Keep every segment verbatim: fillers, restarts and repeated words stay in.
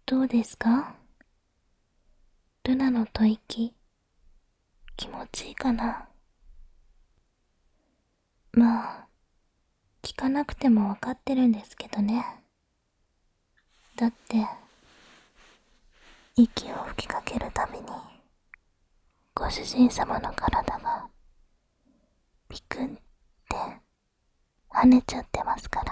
どうですか？ルナの吐息、気持ちいいかな？まあ、聞かなくてもわかってるんですけどね。だって、息を吹きかけるたびに、ご主人様の体が、ピクンって跳ねちゃってますから。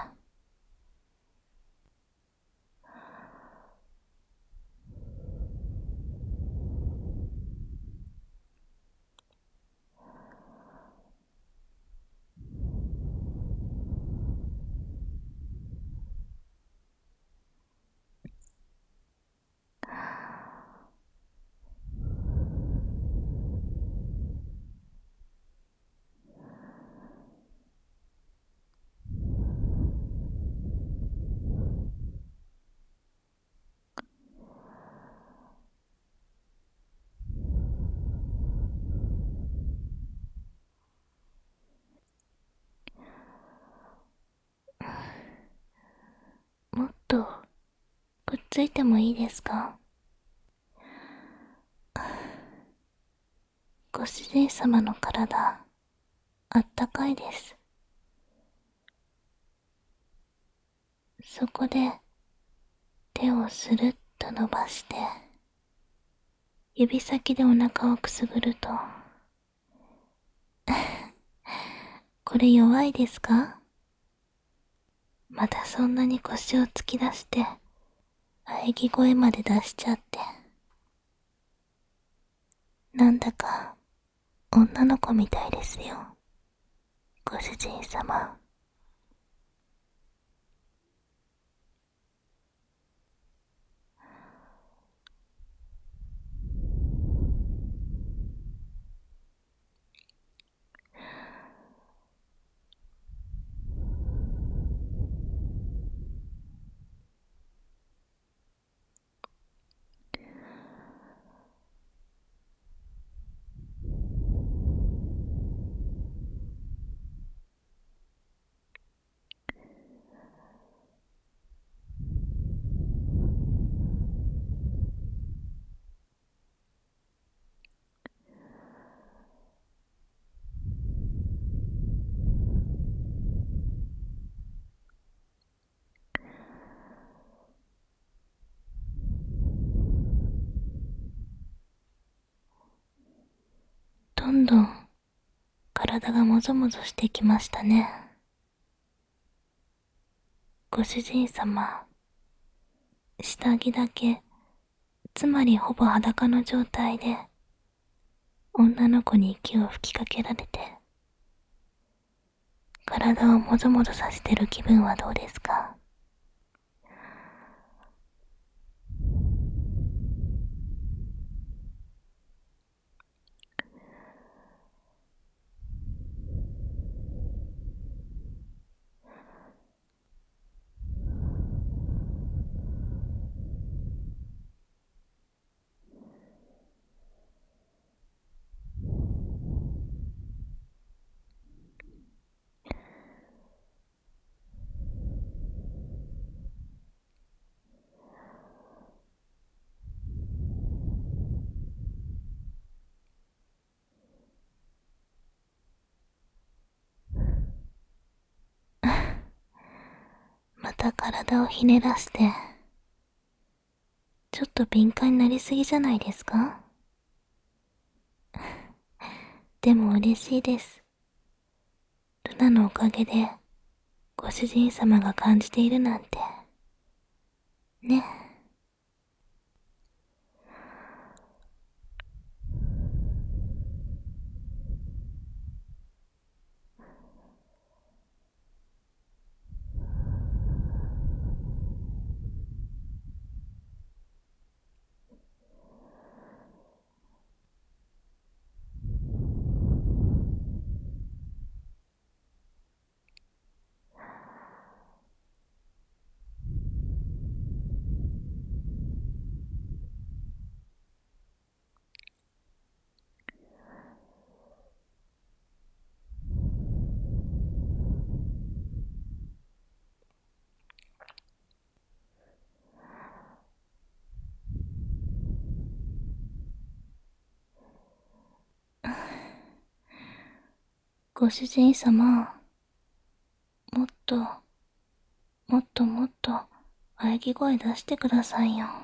もっと、くっついてもいいですか？ご主人様の体、あったかいです。そこで、手をスルッと伸ばして、指先でお腹をくすぐると、これ弱いですか？またそんなに腰を突き出して、喘ぎ声まで出しちゃって。なんだか、女の子みたいですよ、ご主人様。どんどん、体がもぞもぞしてきましたね。ご主人様、下着だけ、つまりほぼ裸の状態で、女の子に息を吹きかけられて、体をもぞもぞさせてる気分はどうですか？また体をひねらして、ちょっと敏感になりすぎじゃないですか？でも嬉しいです。ルナのおかげで、ご主人様が感じているなんて。ね。 ご主人様、もっと、もっともっと喘ぎ声出してくださいよ。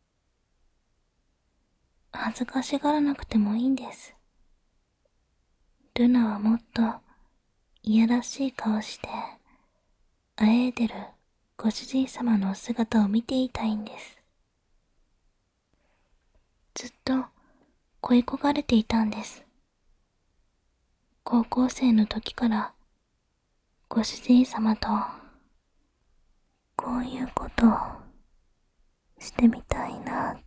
恥ずかしがらなくてもいいんです。ルナはもっといやらしい顔してあえいでるご主人様のお姿を見ていたいんです。ずっと恋焦がれていたんです。高校生の時からご主人様とこういうことをしてみたいなっ